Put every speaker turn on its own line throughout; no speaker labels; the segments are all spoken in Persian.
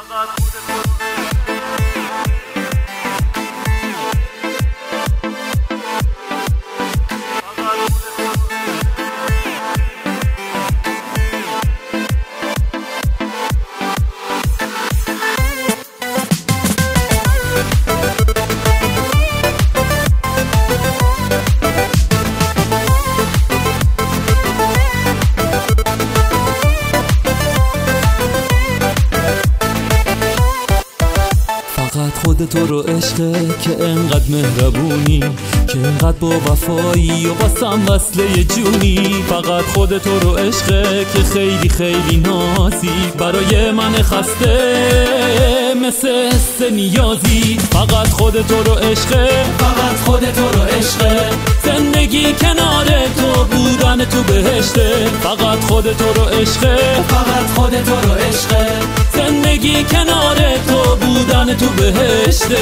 خود تو رو عشقه که انقدر مهربونی، که انقدر با وفایی و واسم وصله جونی. فقط خود تو رو عشقه که خیلی خیلی نازی، برای من خسته مثل نیازی. فقط خود تو رو عشقه، فقط خود تو رو عشقه، زندگی کنار تو بودن تو بهشته. فقط خود تو رو عشقه، فقط خود تو رو عشقه، زندگی کنار تو بودن تو بهشته.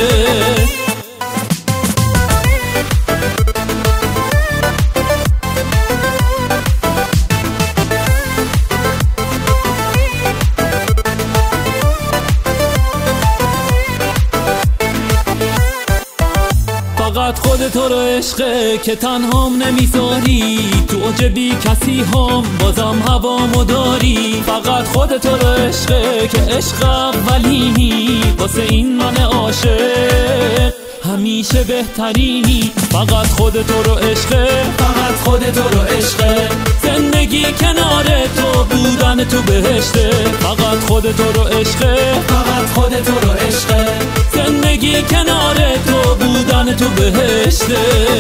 فقط خود تو رو عشقه که تنهام نمیذاری، تو اوج بی کسی هم بازم هوامو داری. فقط خود تو رو عشقه که عشق اولینی، واسه این من عاشق همیشه بهترینی. فقط خود تو رو عشقه، فقط خود تو رو عشقه، زندگی کنار تو بودن تو بهشته. فقط خود تو رو عشقه، فقط خود تو رو عشقه، زندگی کنار تو بودن تو بهشته.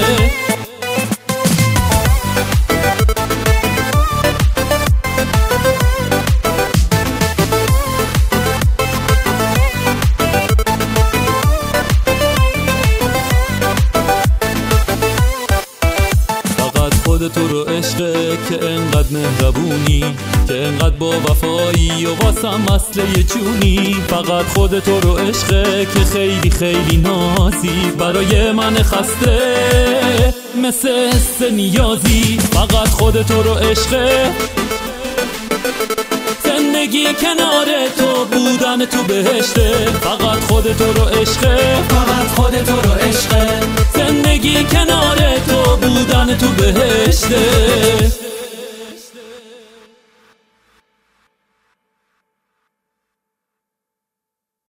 خود تو رو عشقه که انقدر مهربونی، که انقدر با وفایی و واسم وصله جونی. فقط خود تو رو عشقه که خیلی خیلی نازی، برای من خسته مثل نیازی. فقط خود تو رو عشقه، زندگی کنار تو بودن تو بهشته. فقط خود تو رو عشقه، فقط خود تو رو عشقه، زندگی کنار تو بودن تو بهشته.